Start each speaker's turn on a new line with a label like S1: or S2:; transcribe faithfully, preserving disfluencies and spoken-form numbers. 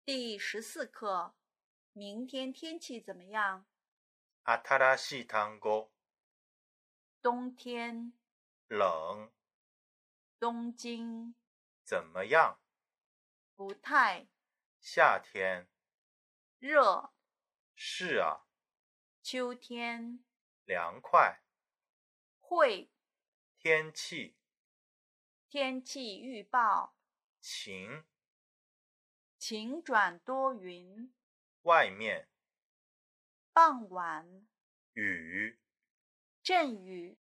S1: 第十四课，明天天气怎么样？
S2: 新しい単語。
S1: 冬天，
S2: 冷，
S1: 东京，
S2: 怎么样？
S1: 不太，
S2: 夏天，
S1: 热，
S2: 是啊，
S1: 秋天，
S2: 凉快。
S1: 会，
S2: 天气，
S1: 天气预报，
S2: 晴，
S1: 晴转多云，
S2: 外面，
S1: 傍晚，
S2: 雨。
S1: 阵雨。